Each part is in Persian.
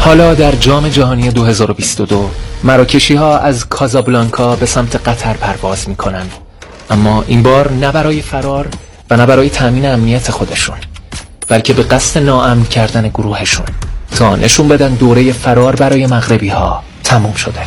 حالا در جام جهانی 2022 مراکشی‌ها از کازابلانکا به سمت قطر پرواز می‌کنند، اما این بار نه برای فرار و نه برای تامین امنیت خودشون، بلکه به قصد ناامن کردن گروهشون تا نشون بدن دوره فرار برای مغربی‌ها تموم شده.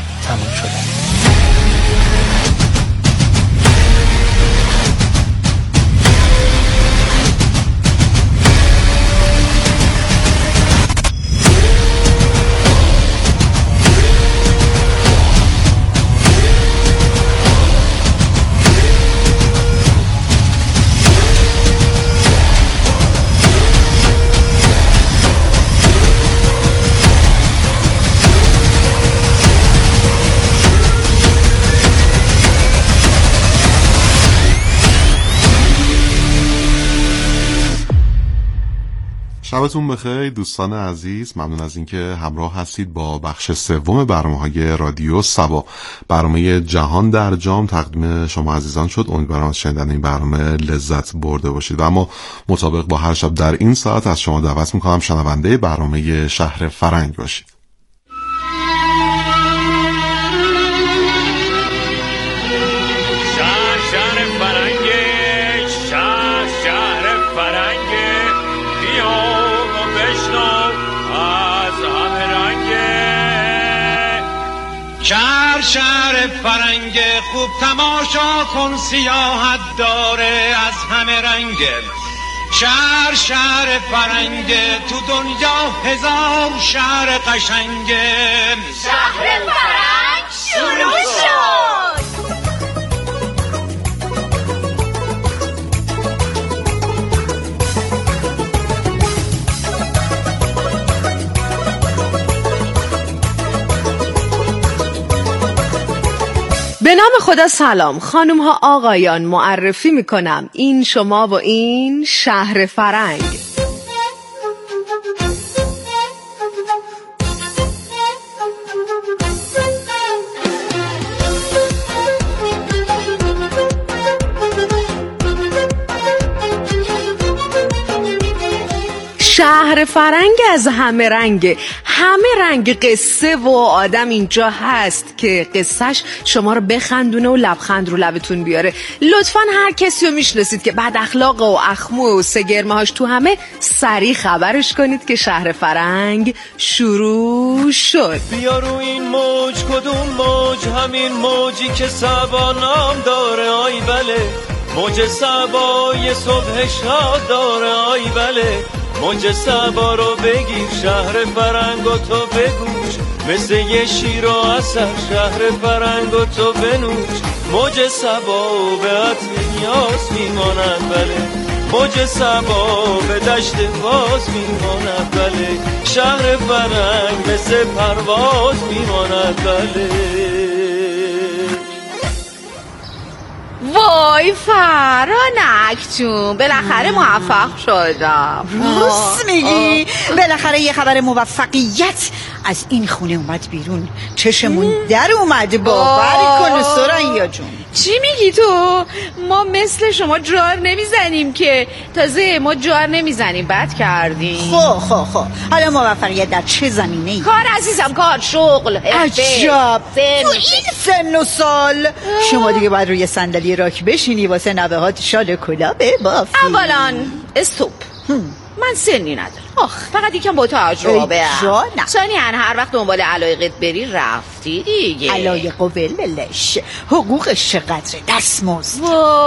شبتون بخیر دوستان عزیز، ممنون از اینکه همراه هستید با بخش سوم برنامه‌های رادیو سبا. برنامه جهان در جام تقدیم شما عزیزان شد. امیدوارم از شنیدن این برنامه لذت برده باشید و اما مطابق با هر شب در این ساعت از شما دعوت میکنم شنونده برنامه شهر فرنگ باشید. شهر فرنگ خوب تماشا کن، سیاحت داره از همه رنگ. شهر فرنگ تو دنیا هزار شهر قشنگ. شهر فرنگ شروع شد. به نام خدا سلام خانم ها آقایان، معرفی میکنم این شما و این شهر فرنگ. شهر فرنگ از همه رنگه، همه رنگ قصه و آدم اینجا هست که قصهش شما رو بخندونه و لبخند رو لبتون بیاره. لطفاً هر کسی رو میشناسید که بد اخلاق و اخمو و سگرمه هاش تو همه سریع خبرش کنید که شهر فرنگ شروع شد. بیا رو این موج، کدوم موج؟ همین موجی که سبا نام داره، آی بله. موج سبا یه صبح شاد داره، آی بله. موج سبا رو بگیر، شهر فرنگ و تو بگوش، مثل یه شیر و عسل شهر فرنگ و تو بنوش. موج سبا به عطر نیاز میماند بله، موج سبا به دشت باز میماند بله. شهر فرنگ مثل پرواز میماند بله. وای فرانک جون، بالاخره موفق شدم. راست میگی؟ بالاخره یه خبر موفقیت از این خونه اومد بیرون، چشمون در اومد. باوری کن سریا جون. چی میگی تو؟ ما مثل شما جار نمیزنیم که، تازه ما جار نمیزنیم بد کردیم. خب حالا موفقیت در چه زمینه‌ای؟ کار عزیزم، کار، شغل، عجب. تو این سن و سال شما دیگه باید روی صندلی راک بشینی واسه نوهات شال کلاه ببافی. اولا استوب، من سنی ندارم، فقط یکم با تجربه. ثانیاً هر وقت دنبال علایقت بری رفتی دیگه. علایق و ولولش، حقوقش چقدره؟ دستمزد.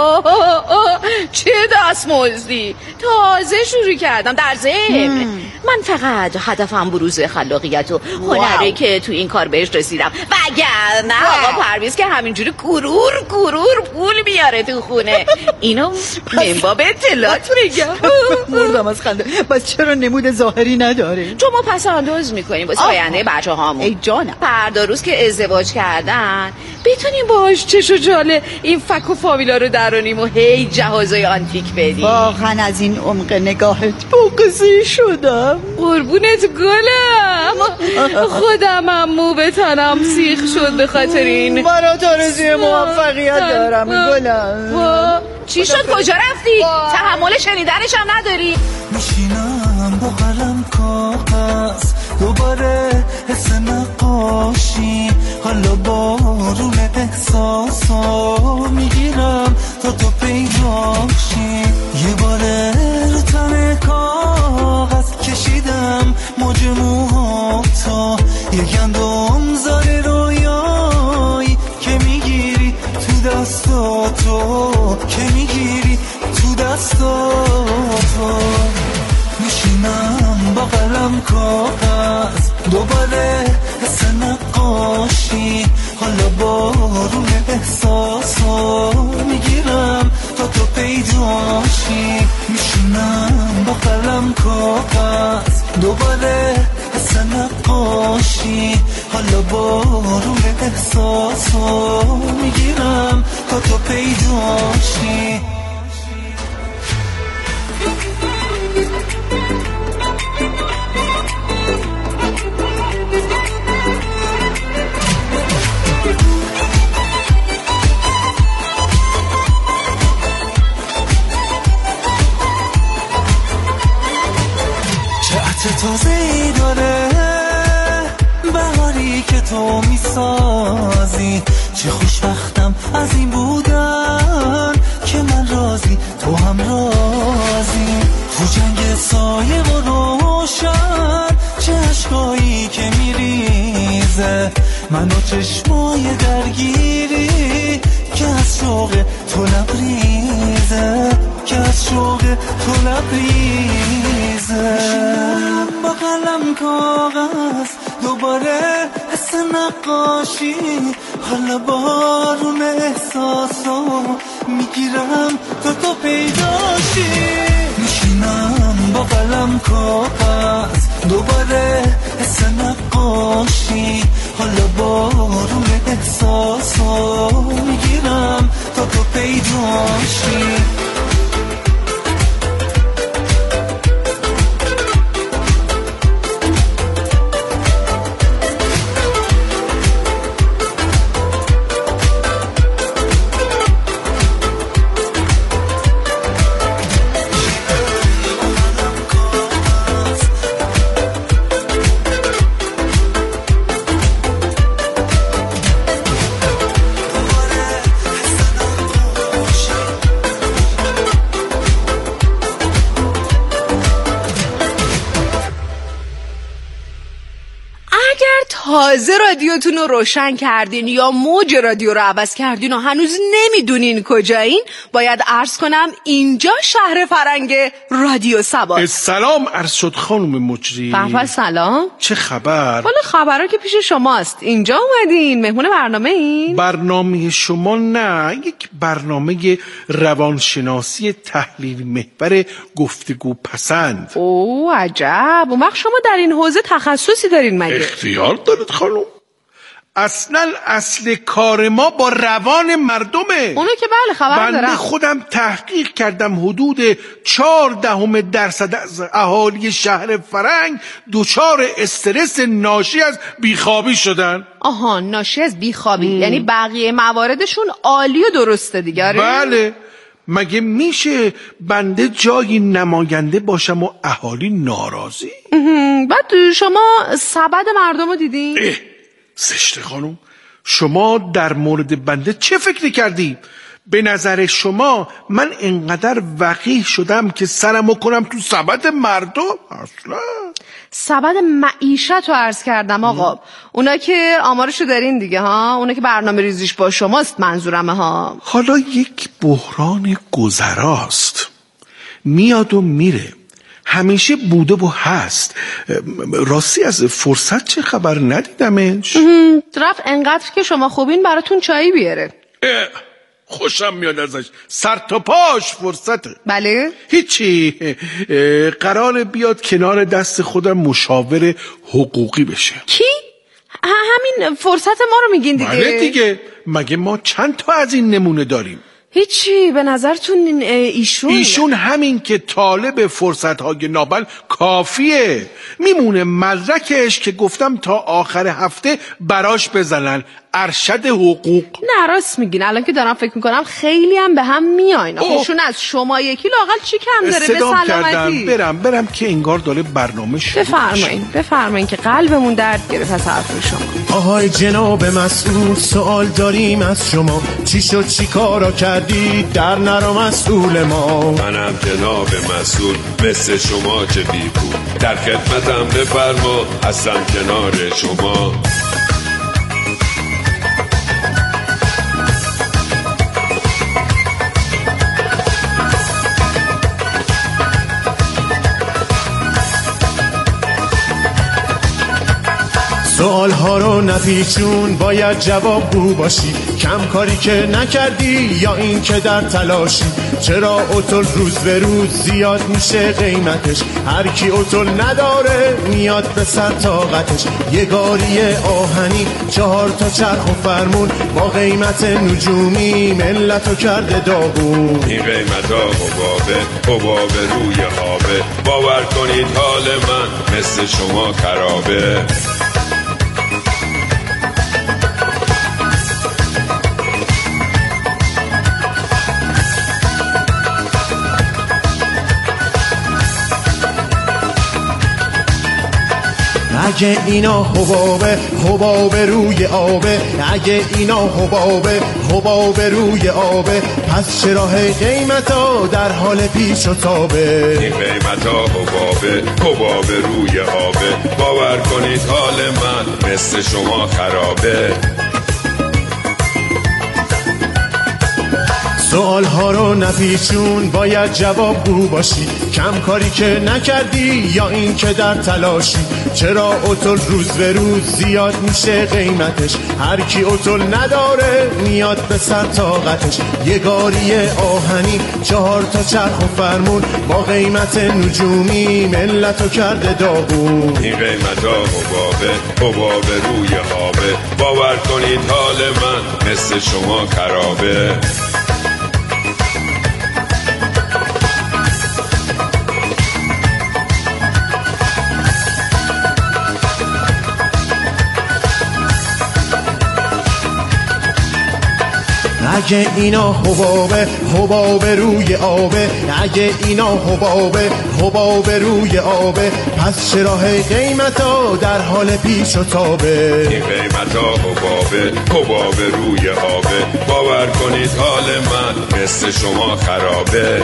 چه دستمزدی؟ تازه شروع کردم. در ضمن من فقط هدفم بروز خلاقیت و هنری که تو این کار بهش رسیدم، وگرنه آقا پرویز که همینجوری گرور پول میاره تو خونه. اینو من باب اطلاعات میگم. مردم از خنده. بس چرا نمود ظاهری نداره؟ چون ما پس انداز میکنیم واسه آینده بچه هامون. ای جانم، فردا روز که ازدواج کردن بتونیم باهاش چش و جاله این فک و فامیلا رو درونیم و هی جهازای آنتیک بدیم. واقعا از این عمق نگاهت بغضی شدم. قربونت گلم. خودم هم مو به تنم سیخ شد به خاطر این. برات آرزوی موفقیت دارم گلم. چی شد؟ کجا رفتی؟ تحمل شنیدنش هم نداری؟ میشینم با قلم کاغذ دوباره حس نقاشی، حالا بارون احساسا میگیرم تا تو پیداشی. یه باره رو تن کاغذ کشیدم موج موهاتا، یه گندم زاره رویایی که میگیری تو دستاتو، که میگیری تو دستاتو. میشینم با قلم کاغذ، دوباره حس نقاشی، حالا بارون احساسا میگیرم تا تو پیداشی. میشینم با قلم کاغذ، دوباره حس نقاشی، حالا بارون احساسا میگیرم تا تو پیداشی. تازه‌ای داره بهاری که تو میسازی، چه خوشبختم از این بودن که من راضی تو هم راضی. تو جنگ سایه و روشن چه عشقایی که میریزه، من و چشمای درگیری که از شوق تو لبریزه، که از شوق تو لبریزه. با قلم کاغذ دوباره حس نقاشی، حالا بارون احساسا میگیرم تا تو پیداشی. میشینم با قلم کاغذ دوباره حس نقاشی، حالا بارون احساسا میگیرم تا تو پیداشی. تازه رادیوتون رو روشن کردین یا موج رادیو رو عوض کردین و هنوز نمیدونین کجایین، باید عرض کنم اینجا شهر فرنگ رادیو سبا. سلام عرض شد خانم مجری. بله سلام. چه خبر؟ والا خبرها که پیش شماست. اینجا اومدین مهمون برنامه این؟ برنامه شما نه، یک برنامه روانشناسی تحلیل محور گفتگو پسند. اوه عجب. اون وقت شما در این حوزه تخصصی دارین مگه؟ اختیار دارید خانم. اصلا اصل کار ما با روان مردمه. اونو که بله خبر دارم. بنده خودم تحقیق کردم، حدود 0.4% از اهالی شهر فرنگ دچار استرس ناشی از بیخوابی شدن. آها، ناشی از بیخوابی. یعنی بقیه مواردشون عالی و درسته دیگه. بله. مگه میشه بنده جایی نماینده باشم و اهالی ناراضی؟ بعد شما سبد مردم رو دیدین؟ زشته خانم. شما در مورد بنده چه فکری کردی؟ به نظر شما من انقدر وقیح شدم که سرمو کنم تو سبد مردم؟ اصلا سبد معیشت رو عرض کردم آقا. اونا که آمارشو دارین دیگه ها، اونا که برنامه ریزیش با شماست منظورمه ها. حالا یک بحران گذراست، میاد و میره، همیشه بوده و هست. راستی از فرصت چه خبر ندیدمش؟ رفت انقدر که شما خوبین براتون چایی بیاره. خوشم میاد ازش، سر تا پاش فرصته. بله؟ هیچی، قراره بیاد کنار دست خودم مشاور حقوقی بشه. کی؟ همین فرصت ما رو میگین دیگه؟ بله دیگه، مگه ما چند تا از این نمونه داریم؟ هیچی. به نظرتون ایشون همین که طالب فرصت‌های نابل کافیه. میمونه مدرکش که گفتم تا آخر هفته براش بزنن. ارشد حقوق. نه راست میگین، الان که دارم فکر میکنم خیلی هم به هم میاین. ایشون از شما یکی لااقل چی کم داره؟ به سلامتی. برم که انگار داره برنامه شروع. بفرمایین که قلبمون درد گرفت از حرف شما. آهای جناب مسئول، سوال داریم از شما، چی شد چی کارا کردی در نرا مسئول ما؟ منم جناب مسئول مثل شما چه بیپول، در خدمتم بفرما هستم کنار شما. سوال ها رو نپیچون، باید جوابگو باشی، کم کاری که نکردی یا این که در تلاشی. چرا اتول روز به روز زیاد میشه قیمتش، هر کی اتول نداره میاد به سر طاقتش. یه گاری آهنی 4 تا چرخ و فرمون، با قیمت نجومی ملتو کرده داغون. این قیمت ها حباب روی آبه، باور کنید حال من مثل شما خرابه. اگه اینا حباب روی آبه، اگه اینا حباب روی آبه، پس چرا قیمتا در حال پیش و تابه؟ این قیمتا حباب روی آبه، باور کنید حال من مثل شما خرابه. سوال ها رو نپیچون، باید جوابگو باشی، کم کاری که نکردی یا این که در تلاشی. چرا اتول روز به روز زیاد میشه قیمتش، هر کی اتول نداره میاد به سر طاقتش. یه گاری آهنی 4 تا چرخ و فرمون، با قیمت نجومی ملتو کرده داغون. این قیمت ها حباب روی آبه، باور کنید حال من مثل شما خرابه. اگه اینا حباب روی آبه، اگه اینا حباب روی آبه، پس چرا قیمتا در حال پیش و تابه؟ این قیمتا حباب روی آبه، باور کنید حال من مثل شما خرابه.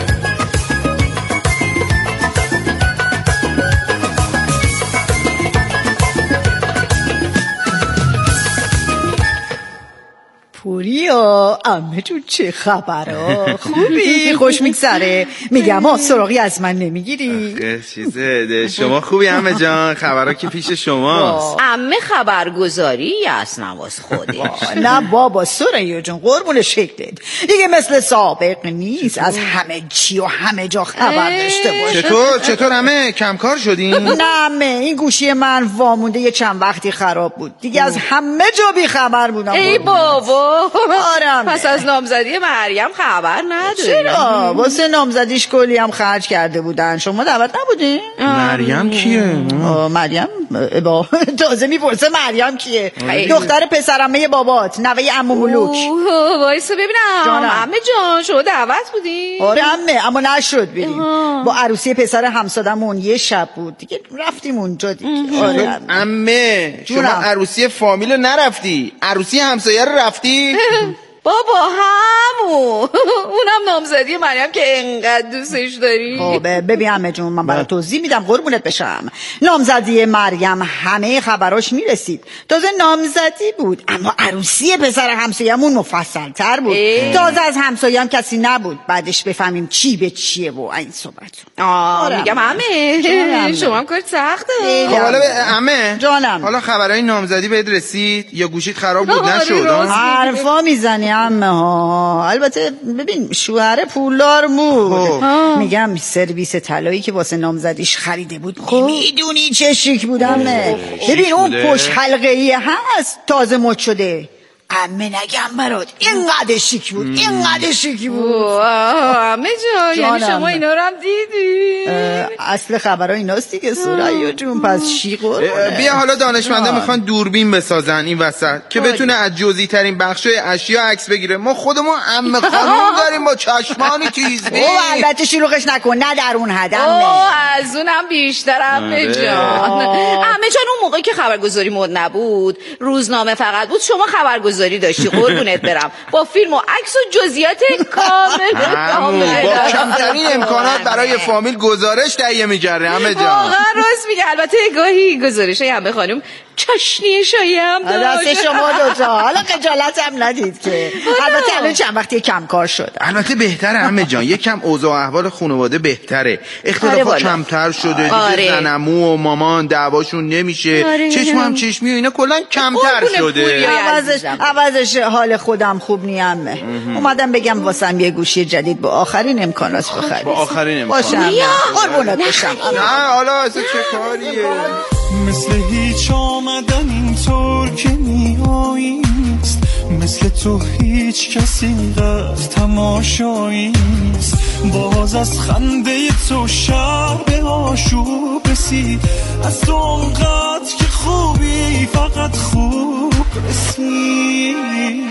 پوریا عمه جون چه خبرها؟ خوبی؟ خوش میگذره؟ میگم سراغی از من نمیگیری؟ چیزه شما خوبی عمه جان؟ خبرها که پیش شماست. عمه خبرگزاری است نواز خودش. نه بابا سریا جون قربون شکلت، دیگه مثل سابق نیست، از همه چی و همه جا خبر داشته باشه. چطور عمه کمکار شدین؟ نه عمه این گوشی من وامونده یه چند وقتی خراب بود، دیگه از همه جا بی خبر بودم. ای بابا آره پس از نامزدی مریم خبر نداری؟ چرا؟ واسه نامزدیش کلی هم خرج کرده بودن، شما دعوت نبودین؟ مریم کیه؟ مریم با تازه میپرسه مریم کیه؟ دختر پسرعمه بابات، نوه عمو ملوک. وایسا ببینم عمه جان شما دعوت بودین؟ آره عمه اما نشد بریم. با عروسی پسر همسادمون یه شب بود دیگه رفتیم اونجا دیگه. آره عمه شما عروسی فامیل رو نرفتی، عروسی همسایه رو رفتی؟ بابا همون اونم نامزدی مریم که انقدر دوستش داری. خب ببین عمه جون من برای توضیح میدم قربونت بشم. نامزدی مریم همه خبراش میرسید، تازه نامزدی بود، اما عروسی پسر همسایه‌مون مفصل تر بود. تازه از همسایه‌ام کسی نبود بعدش بفهمیم چی به چیه و این صحبت. میگم عمه شما هم کار سخته. خب حالا عمه جانم حالا خبرای نامزدی بهت رسید یا گوشیت خراب بود نشد؟ حرفا میزنی عمه ها. البته ببین شوهر پولدار بود. میگم سرویس طلایی که واسه نامزدیش خریده بود میدونی چه شیک بودم. ببین اون پشت حلقه‌ای هست تازه مد شده، عمه نگم برات اینقدر شیک بود اینقدر شیک بود. عمه جان یعنی شما اینا رو هم دیدی؟ اصل خبرها ایناست دیگه ثریا جون. پس شیک بیا حالا دانشمندا میخوان دوربین بسازن این وسط که بتونه از جزئی ترین بخشای اشیا عکس بگیره. ما خودمون عمه خانم داریم با چشمانی تیزبین. البته شلوغش نکن، نه در اون حد. از اونم بیشتر عمه جان. عمه جان اون موقعی که خبرگزاری مد نبود، روزنامه فقط بود، شما خبرگزاری داشتی قربونت برم، با فیلم و عکس و جزئیات کامل با کمترین امکانات برای فامیل گزارش تهیه می‌کردی عمه جان. واقعا راست میگه. البته گاهی گزارشای عمه خانم چاشنی شایی هم داشت. راست شما دوتا حالا خجالت هم ندید که. البته الان چند وقتی کم کار شد. البته بهتره عمه جان، یکم اوضاع و احوال خانواده بهتره، اختلافات کمتر شده دیگه. زنمو و مامان دعواشون نمیشه، چشم هم چشمی و اینا کلا کمتر شده. عوضش حال خودم خوب نیامه. اومدم بگم واسم یه گوشی جدید با آخرین امکانات بخرید. با آخرین امکانات باشم قربونت بشم. نه حالا اصلا چه کاریه؟ مثل هیچ آمدن اینطور که میایی نیست، مثل تو هیچ کسی اینقدر تماشایی نیست. باز از خنده تو شهر به آشوب رسید، از تو اونقدر که خوبی فقط خوب رسید.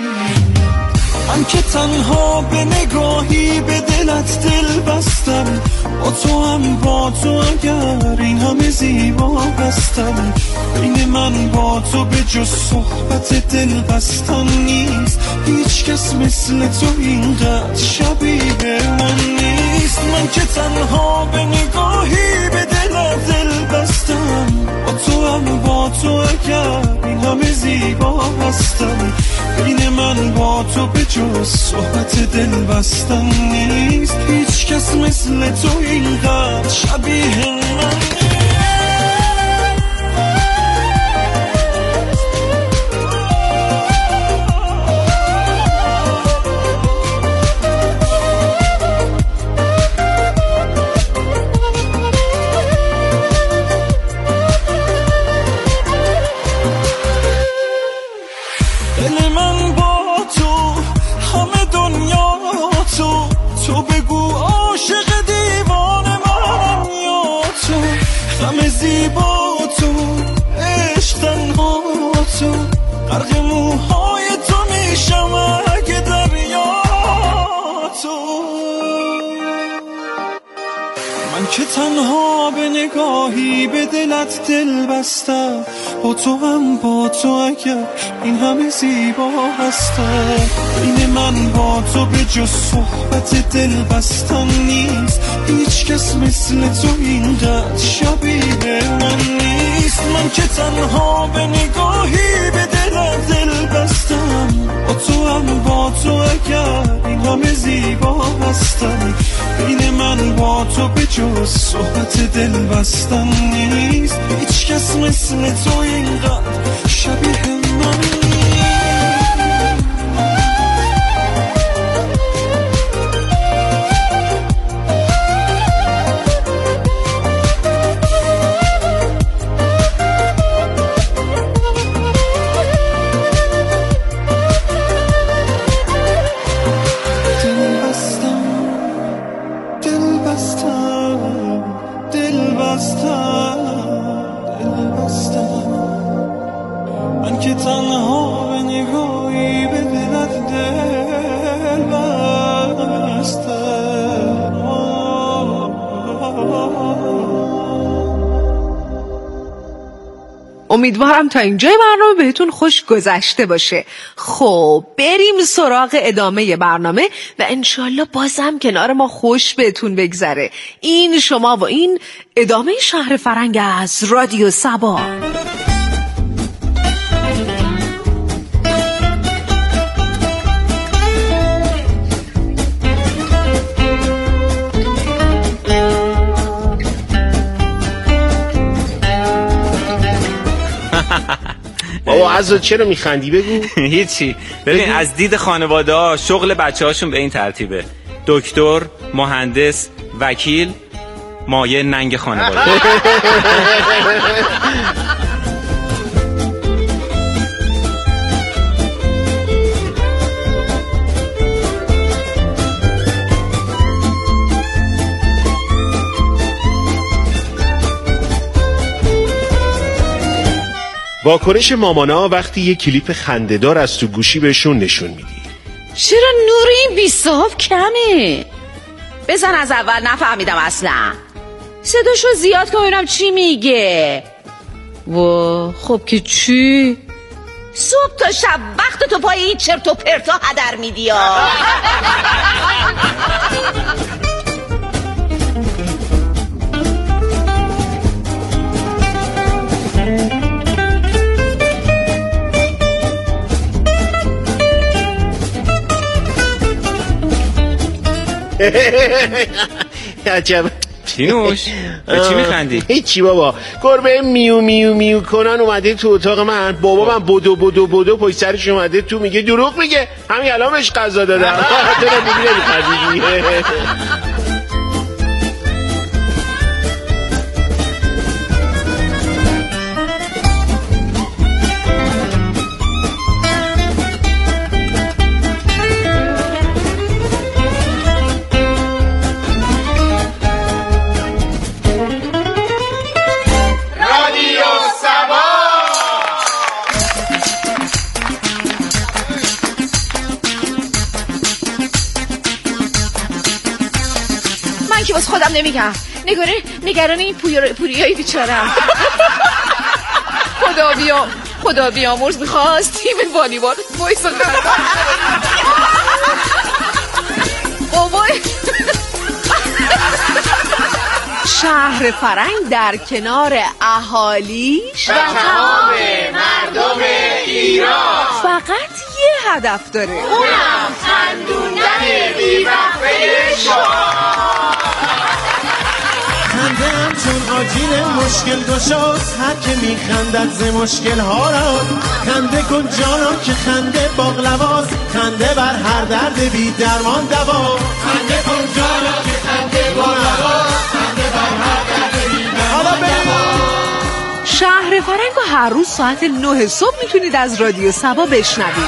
من که تنها به نگاهی به دلت دل بستم، با تو هم با تو اگر این همه زیبا هستم. بین من با تو به جز صحبت دل بستن نیست، هیچ کس مثل تو اینقدر شبیه من نیست. من که تنها به نگاهی به دلت دل بستم، با تو هم با تو اگر این همه زیبا هستم. بین من با تو به جز صحبت دل بستن نیست، هیچ کس مثل تو اینقدر شبیه من نیست. غرق موهای تو میشم اگه دریا تو. من که تنها به نگاهی به دلت دل بستم، با تو هم با تو اگر این همه زیبا هستم. بین من با تو به جز صحبت دل بستن نیست، هیچ کس مثل تو اینقدر شبیه من نیست. من که تنها به نگاهی به دلت دل بستم، با تو هم با تو اگر این همه زیبا هستم. بین من با تو به جز صحبت دل بستن نیست، هیچ کس مثل تو اینقدر شبیه من نیست. امیدوارم تا اینجای برنامه بهتون خوش گذشته باشه. خب بریم سراغ ادامه برنامه و انشالله بازم کنار ما خوش بهتون بگذره. این شما و این ادامه شهر فرنگ از رادیو سبا. بابا عزو چرا میخندی بگو؟ هیچی. ببین از دید خانواده ها شغل بچه هاشون به این ترتیبه: دکتر، مهندس، وکیل، مایه ننگ خانواده. واکنش مامانا وقتی یه کلیپ خنده‌دار از تو گوشی بهشون نشون میدی. چرا نور این 20 کمه؟ بزن از اول، نفهمیدم اصلا. صداشو زیاد که ببینم چی میگه. وا خب که چی؟ صبح تا شب وقت تو پای این چرت و پرتا هدر میدی ها. عجب. پینوش به چی میخندی؟ هیچی بابا، گربه میو میو میو کنن اومده تو اتاق من. بابا من بدو پشت سرش اومده تو، میگه دروغ میگه، همین الان بهش غذا دادم. تو نمیخندی. که واسه خودم نمیگم، نگران این پوریایی بیچارم. خدا بیامرز میخواست تیم والیبال وایسا شهر فرنگ در کنار اهالیش و تمام مردم ایران فقط یه هدف داره، اونم خندوندن بی‌وقفه شما. خنده‌ام چون آجیل مشکل گشاست، هر که میخندد ز مشکل ها را. خنده کن جانا که خنده باقلواست، خنده بر هر درد بی درمان دوا. خنده کن جانا که خنده باقلواست، خنده بر هر درد بی درمان دوا. شهر فرنگ رو هر روز ساعت 9 صبح میتونید از رادیو سبا بشنوید.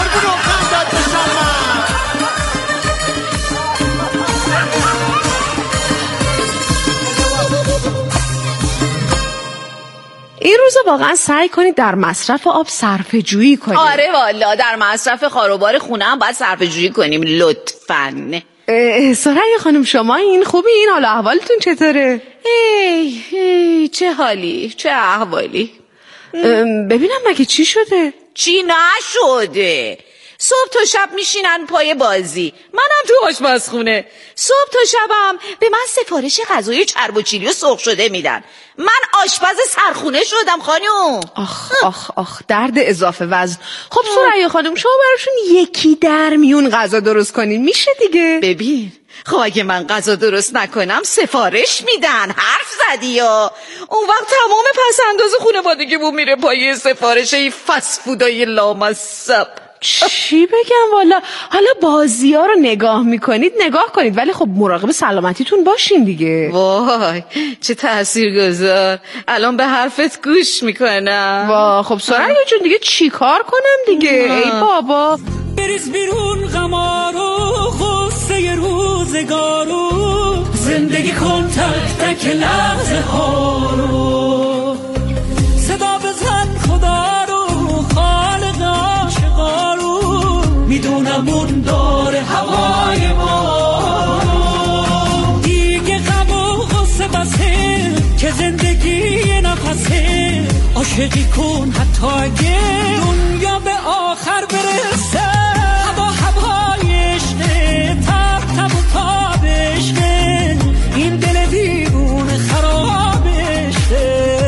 این روزا واقعا سعی کنید در مصرف آب صرفه جویی کنید. آره والا در مصرف خاروبار خونه هم باید صرفه جویی کنیم لطفاً. سرای خانم شما این خوبی؟ این حال احوالتون چطوره؟ ای چه حالی چه احوالی. ببینم مگه چی شده؟ چی نشده؟ صبح تا شب میشینن پای بازی، منم تو آشپزخونه. صبح تا شبم به من سفارش غذای چرب و چیلی و سرخ شده میدن. من آشپز سرخونه شدم خانم. آخ درد اضافه وزن. خب سریا خانم شما براشون یکی در میون غذا درست کنین میشه دیگه. ببین خب اگه من غذا درست نکنم سفارش میدن. حرف زدی یا اون وقت تمام پسنداز خانوادگیمون میره پای سفارش این فست فودای لامصب. چی بگم والا. حالا بازی ها رو نگاه کنید ولی خب مراقب سلامتیتون باشین دیگه. وای چه تاثیرگذار. الان به حرفت گوش میکنم. وای خب سریا جون دیگه چی کار کنم دیگه؟ ای بابا بریز بیرون غمارو غصه روزگارو، زندگی کن تک تک لحظه ها رو. صدا بزن خدا رو خالق عاشقا رو، میدونم اون داره هوای ما. دیگه غم و غصه بسه که زندگی نفسه. عاشقی کن حتی اگه دنیا به آخر برسه. هوای عشقه تب تب و تاب عشقه، این دل دیوونه خراب عشقه.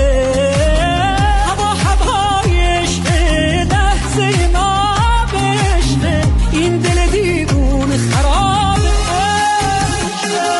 هوای عشقه لحظه ناب عشقه، این دل دیوونه خراب عشقه.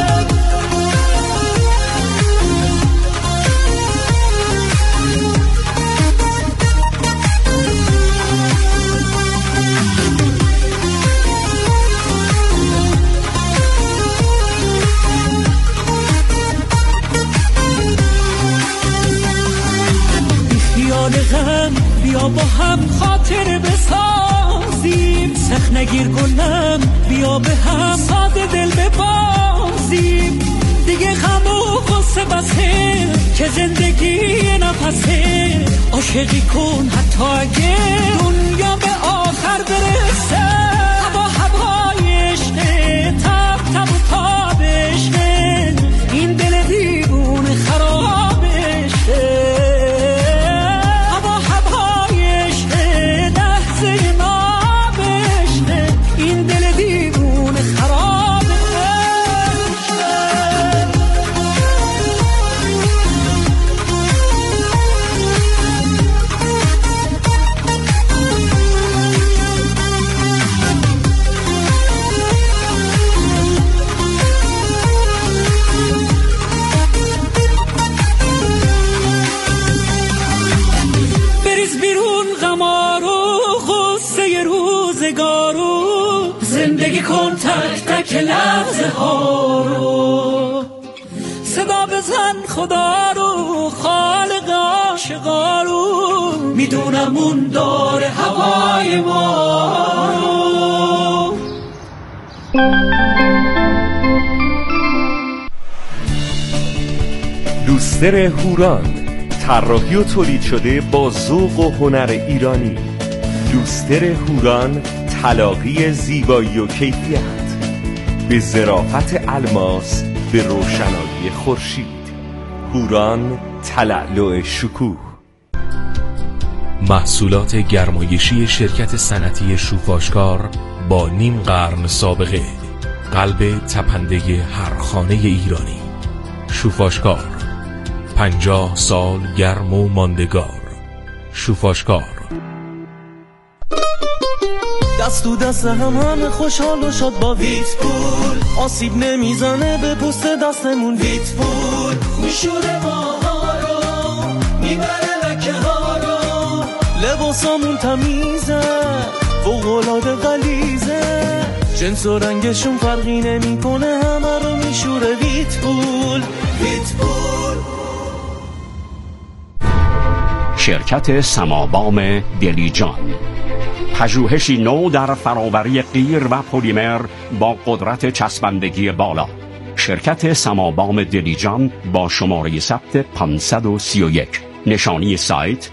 غم بیا با هم خاطر بسازیم، سخت نگیر گلم بیا به هم ساده دل ببازیم. دیگه غم و غصه بسه که زندگی نفسه. عاشقی کن حتی اگه دنیا به آخر برسه. هوا هوای عشقه، تب تب و تاب عشقه، این دل دیوونه خراب عشقه. هوا هوای عشقه، لحظه ناب عشقه، این دل دیوونه خراب زندگی کن تک تک لحظه ها رو. صدا بزن خدا رو، خالق عاشقا رو، میدونم اون داره هوای ما رو. لوستر هوران، طراحی و تولید شده با ذوق و هنر ایرانی. لوستر هوران، تلاقی زیبایی و کیفیت به ظرافت الماس، به روشنایی خورشید. هوران، تلألؤ شکوه. محصولات گرمایشی شرکت صنعتی شوفاشکار با نیم قرن سابقه، قلب تپنده هر خانه ایرانی. شوفاشکار، 50 سال گرم و ماندگار. شوفاشکار. دست تو دست همه خوشحال و شاد با ویت پول، آسیب نمیزنه به پوست دستمون. ویت پول میشوره ماها رو، میبره لکه ها رو، لباسامون تمیزه، فوق‌العاده غلیظه، جنس و رنگشون فرقی نمیکنه، همه رو میشوره. ویت پول، ویت پول. شرکت سمابام دلیجان، پژوهشی نو در فراوری غیر و پلیمر با قدرت چسبندگی بالا. شرکت سمابام دلیجان با شماره ثبت 531. نشانی سایت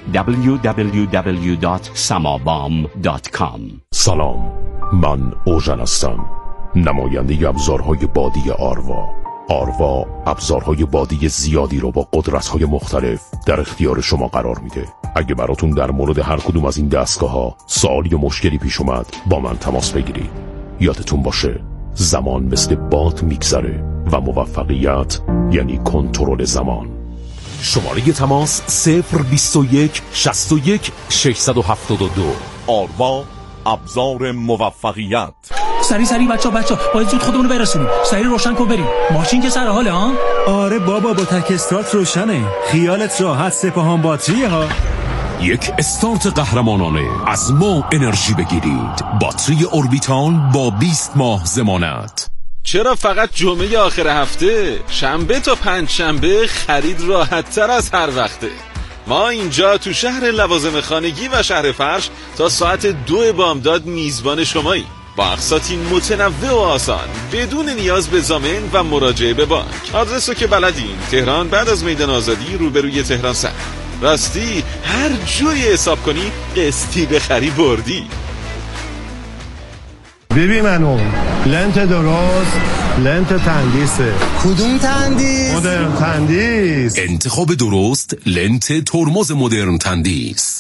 www.samabam.com. سلام، من اوژن هستم، نماینده ابزارهای بادی آروا. آروا ابزارهای بادی زیادی رو با قدرت‌های مختلف در اختیار شما قرار میده. اگه براتون در مورد هر کدوم از این دستگاه‌ها سوالی یا مشکلی پیش اومد، با من تماس بگیرید. یادتون باشه زمان مثل باد میگذره و موفقیت یعنی کنترل زمان. شماره تماس 021 61 672. آروا، ابزار موفقیت. سری بچه باید زود خودمونو برسونیم. سری روشن کن بریم. ماشین که سر حاله ها؟ آره بابا، با تک استارت روشنه. خیالت راحت، سپاهان باتریه ها. یک استارت قهرمانانه از ما انرژی بگیرید. باتری اوربیتال با 20 ماه ضمانت. چرا فقط جمعه آخر هفته؟ شنبه تا پنجشنبه خرید راحت تر از هر وقته. ما اینجا تو شهر لوازم خانگی و شهر فرش تا ساعت 2 بامداد میزبان شمایی، با اقساطی متنوع و آسان بدون نیاز به ضامن و مراجعه به بانک. آدرسو که بلدین، تهران بعد از میدان آزادی روبروی تهران سر. راستی هر جوری حساب کنی قسطی بخری بردی. ببین منو لنت درست، لنت تندیسه. کدوم تندیس؟ مدرن تندیس. انتخاب درست، لنت ترمز مدرن تندیس.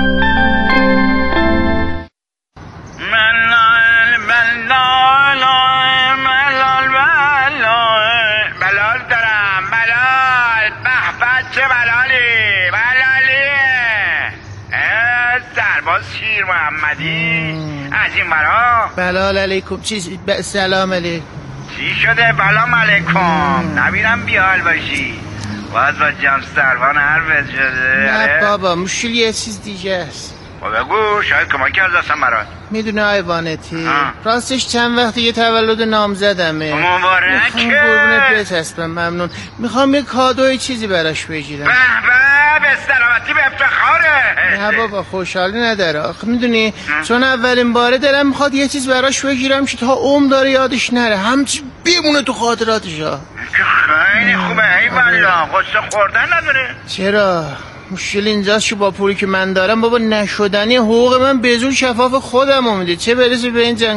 بلال دارم، بلال. به چه بلالی، بلالیه. سرباز شیر محمدی از این برا. بلال علیکم. سلام علیکم. چی شده؟ بلام علیکم. نبینم بیال باشی. باز با جمع سروان حرفت شده. نه بابا، مشکل یه چیز دیگه است. بگو، شاید کمک کرد دستم برات. میدونه حیوانتی، راستش چند وقت یه تولد نامزدمه. مبارکه. قربونت بچسبم، ممنون. میخوام یه کادوی چیزی براش بگیرم. به به سلامتی، به افتخاره. نه بابا، خوشحالی نداره آخه، میدونی چون اولین باره دلم میخواد یه چیز براش بگیرم که تا داره یادش نره، همچی بمونه تو خاطراتش ها. خیلی خوبه. ای والا قصه خوردن نداره. چرا؟ مشکل اینجاست که با پولی که من دارم بابا نشدنی حقوق من به زور شفاف خودم اومده، چه برسه به این